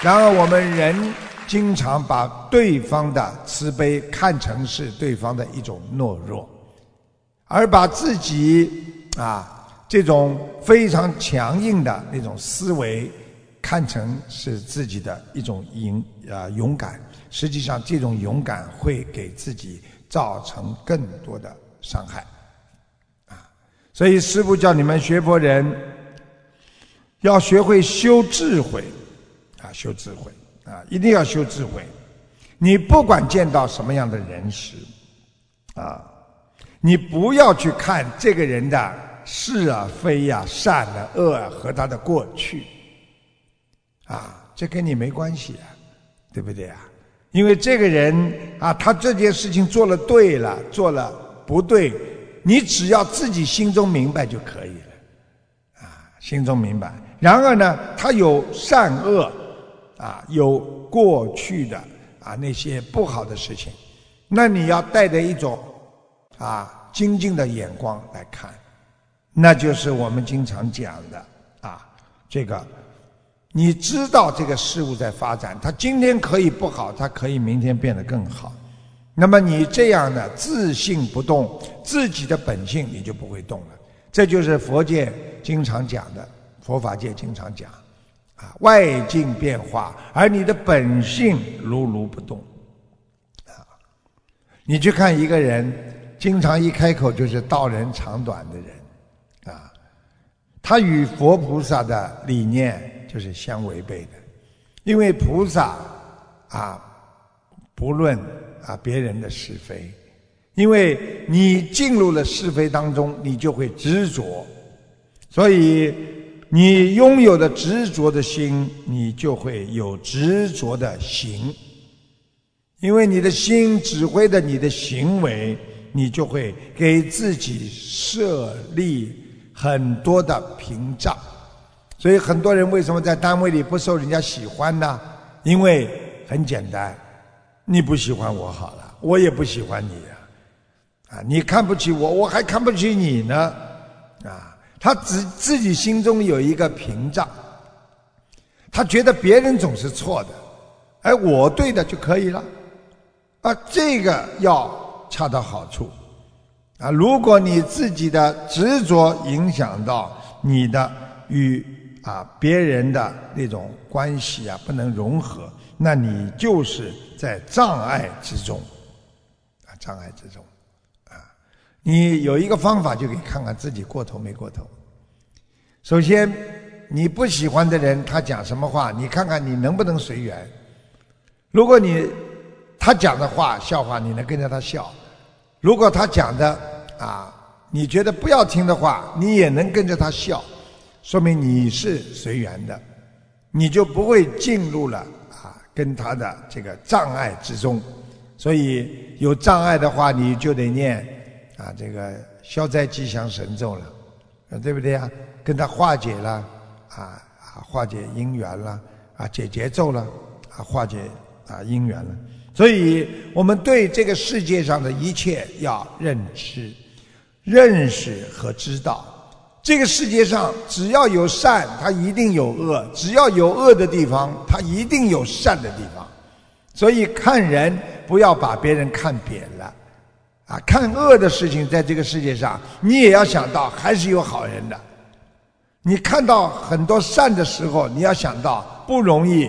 然而我们人经常把对方的慈悲看成是对方的一种懦弱，而把自己这种非常强硬的那种思维看成是自己的一种勇敢。实际上这种勇敢会给自己造成更多的伤害所以师父叫你们学佛人要学会修智慧修智慧一定要修智慧。你不管见到什么样的人时你不要去看这个人的是非善恶和他的过去这跟你没关系对不对因为这个人他这件事情做了对了，做了不对，你只要自己心中明白就可以了心中明白。然而呢，他有善恶有过去的那些不好的事情，那你要带着一种精进的眼光来看，那就是我们经常讲的这个你知道这个事物在发展，它今天可以不好，它可以明天变得更好。那么你这样的自性不动，自己的本性你就不会动了。这就是佛界经常讲的，佛法界经常讲外境变化，而你的本性如如不动你去看一个人，经常一开口就是道人长短的人他与佛菩萨的理念就是相违背的。因为菩萨不论别人的是非，因为你进入了是非当中，你就会执着，所以你拥有的执着的心，你就会有执着的行。因为你的心指挥的你的行为，你就会给自己设立很多的屏障。所以很多人为什么在单位里不受人家喜欢呢？因为很简单，你不喜欢我好了，我也不喜欢你你看不起我，我还看不起你呢他自己心中有一个屏障，他觉得别人总是错的，我对的就可以了这个要恰到好处如果你自己的执着影响到你的与别人的那种关系不能融合，那你就是在障碍之中障碍之中你有一个方法就可以看看自己过头没过头。首先你不喜欢的人他讲什么话，你看看你能不能随缘。如果他讲的话笑话，你能跟着他笑；如果他讲的你觉得不要听的话，你也能跟着他笑，说明你是随缘的，你就不会进入了跟他的这个障碍之中。所以有障碍的话，你就得念这个消灾吉祥神咒了对不对跟他化解了化解因缘了解结咒了化解因缘了。所以我们对这个世界上的一切要认识和知道。这个世界上只要有善，它一定有恶，只要有恶的地方，它一定有善的地方。所以看人不要把别人看扁了看恶的事情，在这个世界上你也要想到还是有好人的。你看到很多善的时候，你要想到不容易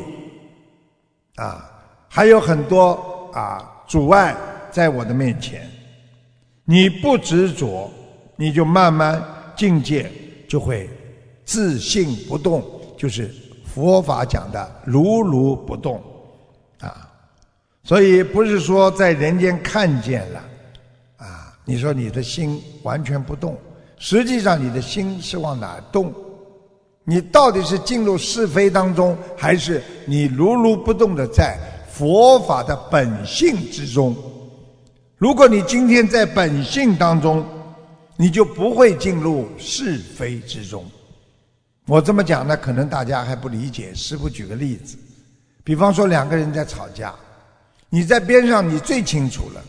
还有很多阻碍在我的面前。你不执着，你就慢慢境界就会自性不动，就是佛法讲的如如不动所以不是说在人间看见了你说你的心完全不动，实际上你的心是往哪动？你到底是进入是非当中，还是你如如不动的在佛法的本性之中？如果你今天在本性当中，你就不会进入是非之中。我这么讲呢，可能大家还不理解。师父举个例子，比方说两个人在吵架，你在边上你最清楚了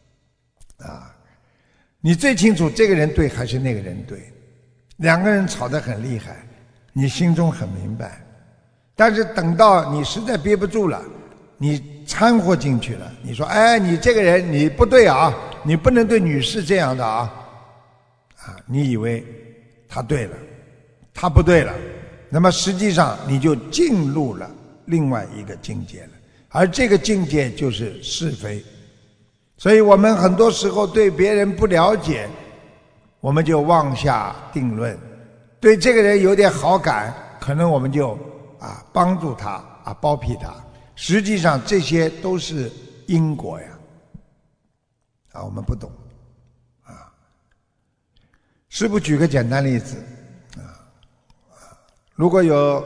你最清楚这个人对还是那个人对。两个人吵得很厉害，你心中很明白但是等到你实在憋不住了，你掺和进去了，你说哎，你这个人你不对啊，你不能对女士这样的啊，你以为他对了，他不对了，那么实际上你就进入了另外一个境界了，而这个境界就是是非。所以我们很多时候对别人不了解，我们就妄下定论，对这个人有点好感，可能我们就帮助他包庇他，实际上这些都是因果呀，我们不懂师父举个简单例子如果有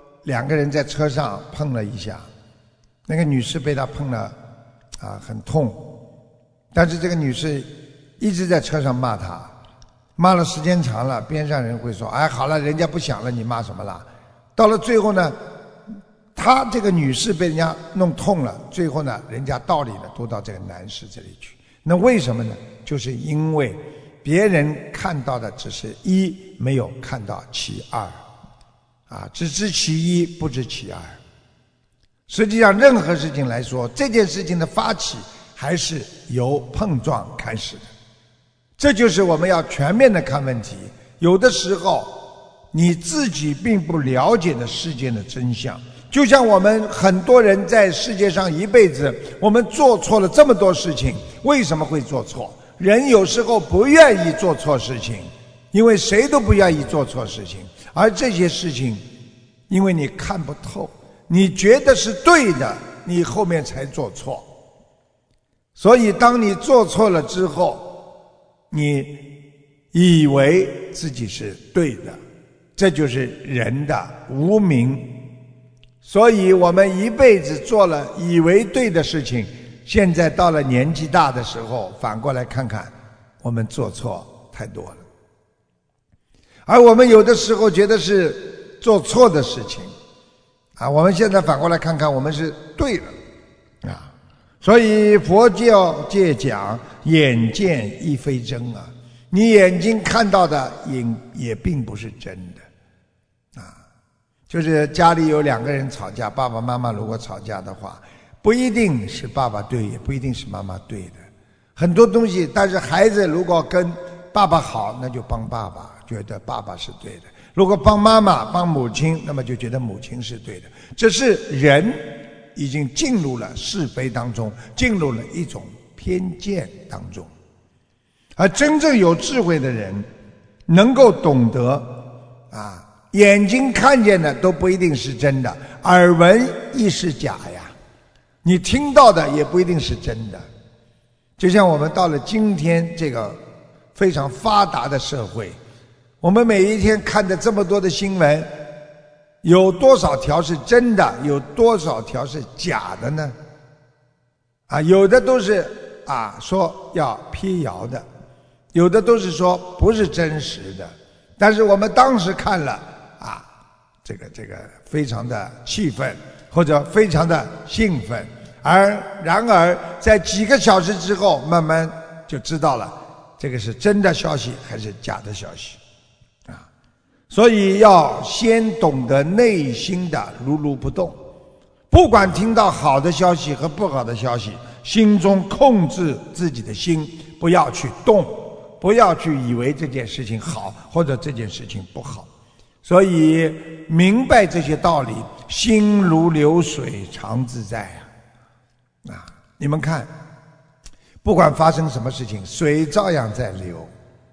2个人在车上碰了一下，那个女士被他碰了很痛，但是这个女士一直在车上骂他，骂了时间长了，边上人会说哎，好了，人家不想了，你骂什么了？到了最后呢，她这个女士被人家弄痛了，最后呢，人家道理呢都到这个男士这里去。那为什么呢？就是因为别人看到的只是一，没有看到其二只知其一，不知其二。实际上任何事情来说，这件事情的发起还是由碰撞开始的，这就是我们要全面的看问题。有的时候你自己并不了解的世界的真相，就像我们很多人在世界上一辈子，我们做错了这么多事情，为什么会做错？人有时候不愿意做错事情，因为谁都不愿意做错事情，而这些事情因为你看不透，你觉得是对的，你后面才做错。所以当你做错了之后，你以为自己是对的，这就是人的无明。所以我们一辈子做了以为对的事情，现在到了年纪大的时候，反过来看看我们做错太多了。而我们有的时候觉得是做错的事情我们现在反过来看看我们是对了所以佛教界讲眼见亦非真你眼睛看到的也并不是真的就是家里有2个人吵架，爸爸妈妈如果吵架的话，不一定是爸爸对，也不一定是妈妈对的，很多东西。但是孩子如果跟爸爸好，那就帮爸爸，觉得爸爸是对的；如果帮妈妈帮母亲，那么就觉得母亲是对的。这是人已经进入了是非当中，进入了一种偏见当中。而真正有智慧的人能够懂得眼睛看见的都不一定是真的，耳闻亦是假呀，你听到的也不一定是真的。就像我们到了今天这个非常发达的社会，我们每一天看的这么多的新闻，有多少条是真的，有多少条是假的呢？有的都是说要辟谣的，有的都是说不是真实的。但是我们当时看了这个非常的气愤，或者非常的兴奋，然而在几个小时之后，慢慢就知道了这个是真的消息还是假的消息所以要先懂得内心的如如不动，不管听到好的消息和不好的消息，心中控制自己的心，不要去动，不要去以为这件事情好或者这件事情不好。所以明白这些道理，心如流水常自在你们看，不管发生什么事情，水照样在流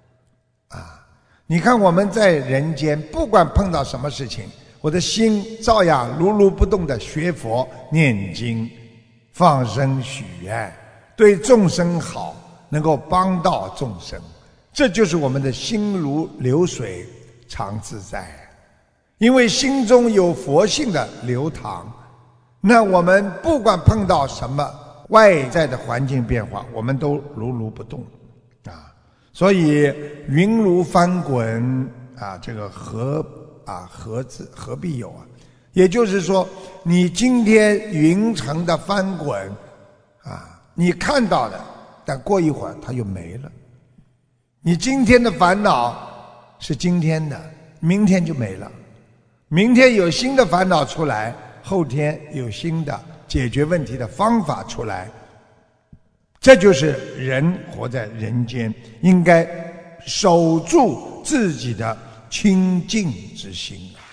你看我们在人间，不管碰到什么事情，我的心照样如如不动的学佛念经放生许愿，对众生好，能够帮到众生，这就是我们的心如流水常自在。因为心中有佛性的流淌，那我们不管碰到什么外在的环境变化，我们都如如不动所以云如翻滚这个何必有也就是说，你今天云层的翻滚你看到的，但过一会儿它又没了。你今天的烦恼是今天的，明天就没了。 明天有新的烦恼出来，后天有新的解决问题的方法出来。这就是人活在人间，应该守住自己的清净之心。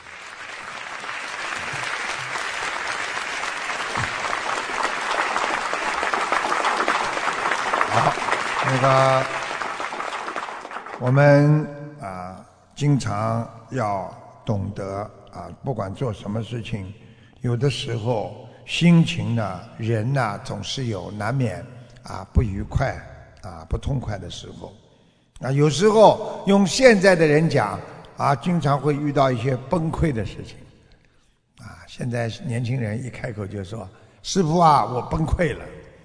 好，我们经常要懂得不管做什么事情，有的时候心情呢，人呢总是有难免不愉快不痛快的时候有时候用现在的人讲经常会遇到一些崩溃的事情现在年轻人一开口就说：“师父我崩溃了。”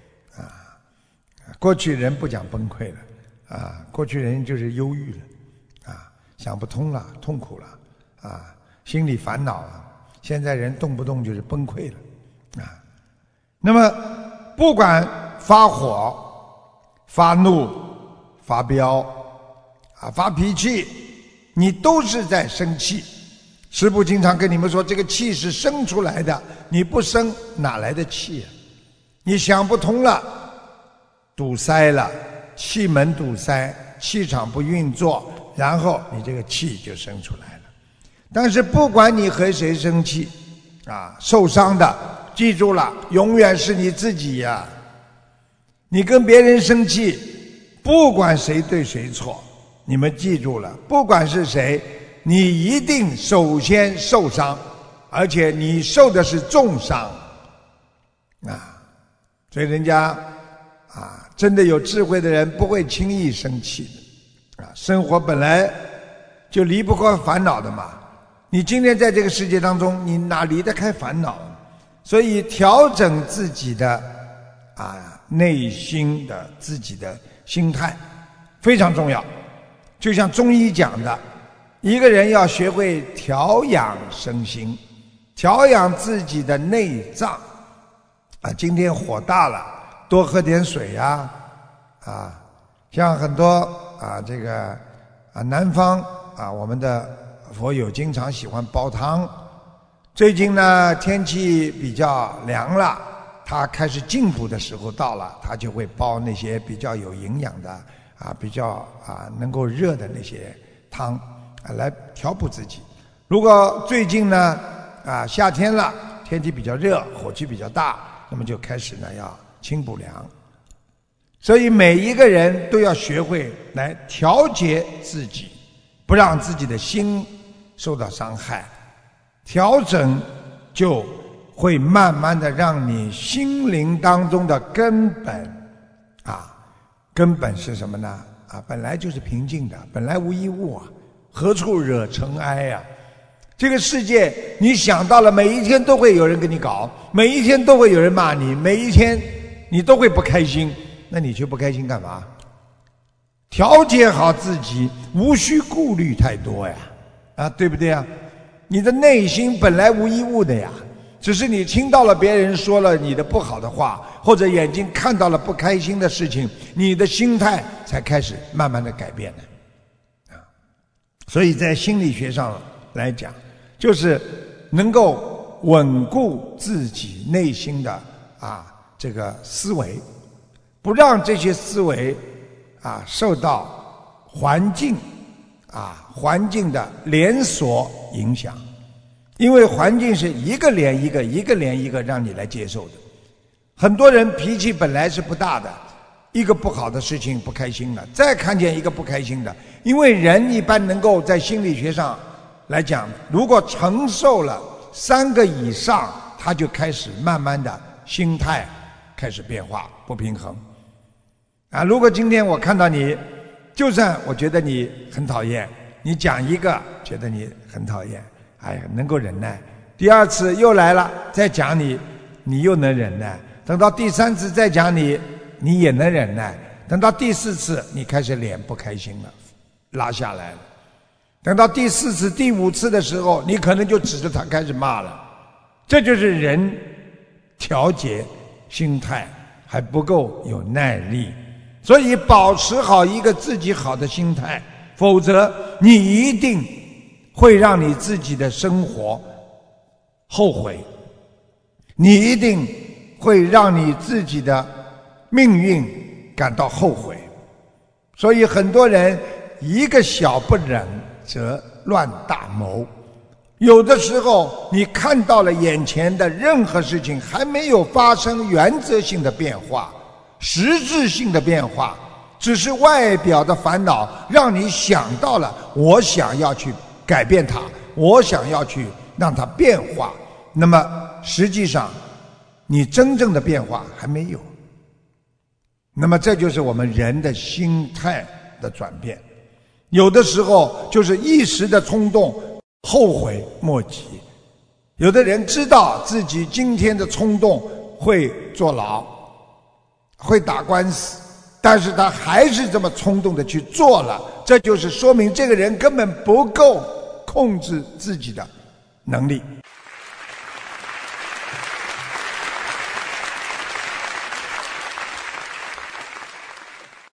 过去人不讲崩溃了过去人就是忧郁了想不通了，痛苦了心里烦恼了。现在人动不动就是崩溃了那么不管发火、发怒、发飙发脾气，你都是在生气。师父经常跟你们说，这个气是生出来的，你不生哪来的气你想不通了，堵塞了，气门堵塞，气场不运作，然后你这个气就生出来了。但是不管你和谁生气受伤的，记住了，永远是你自己你跟别人生气，不管谁对谁错，你们记住了，不管是谁，你一定首先受伤，而且你受的是重伤所以人家真的有智慧的人不会轻易生气的生活本来就离不开烦恼的嘛。你今天在这个世界当中，你哪离得开烦恼？所以调整自己的内心的自己的心态非常重要。就像中医讲的，一个人要学会调养身心，调养自己的内脏今天火大了，多喝点水像很多这个南方我们的佛友经常喜欢煲汤。最近呢天气比较凉了，他开始进补的时候到了，他就会煲那些比较有营养的比较能够热的那些汤来调补自己。如果最近呢夏天了，天气比较热，火气比较大，那么就开始呢要清补凉。所以每一个人都要学会来调节自己，不让自己的心受到伤害。调整就会慢慢的让你心灵当中的根本根本是什么呢本来就是平静的，本来无一物何处惹尘埃这个世界你想到了，每一天都会有人跟你搞，每一天都会有人骂你，每一天你都会不开心，那你却不开心干嘛？调节好自己，无需顾虑太多对不对你的内心本来无一物的只是你听到了别人说了你的不好的话，或者眼睛看到了不开心的事情，你的心态才开始慢慢的改变的所以在心理学上来讲，就是能够稳固自己内心的这个思维，不让这些思维受到环境的连锁影响。因为环境是一个连一个，一个连一个让你来接受的。很多人脾气本来是不大的，一个不好的事情不开心了，再看见一个不开心的。因为人一般能够在心理学上来讲，如果承受了3个以上，他就开始慢慢的心态开始变化，不平衡如果今天我看到你，就算我觉得你很讨厌，你讲一个觉得你很讨厌，能够忍耐，第2次又来了再讲你，你又能忍耐，等到第3次再讲你，你也能忍耐，等到第4次你开始脸不开心了，拉下来了，等到第4次第5次的时候，你可能就指着他开始骂了。这就是人调节心态还不够有耐力。所以保持好一个自己好的心态，否则你一定会让你自己的生活后悔，你一定会让你自己的命运感到后悔。所以很多人一个小不忍则乱大谋，有的时候你看到了眼前的任何事情还没有发生原则性的变化、实质性的变化，只是外表的烦恼让你想到了我想要去改变它，我想要去让它变化，那么实际上你真正的变化还没有。那么这就是我们人的心态的转变，有的时候就是一时的冲动，后悔莫及。有的人知道自己今天的冲动会坐牢，会打官司，但是他还是这么冲动的去做了，这就是说明这个人根本不够控制自己的能力。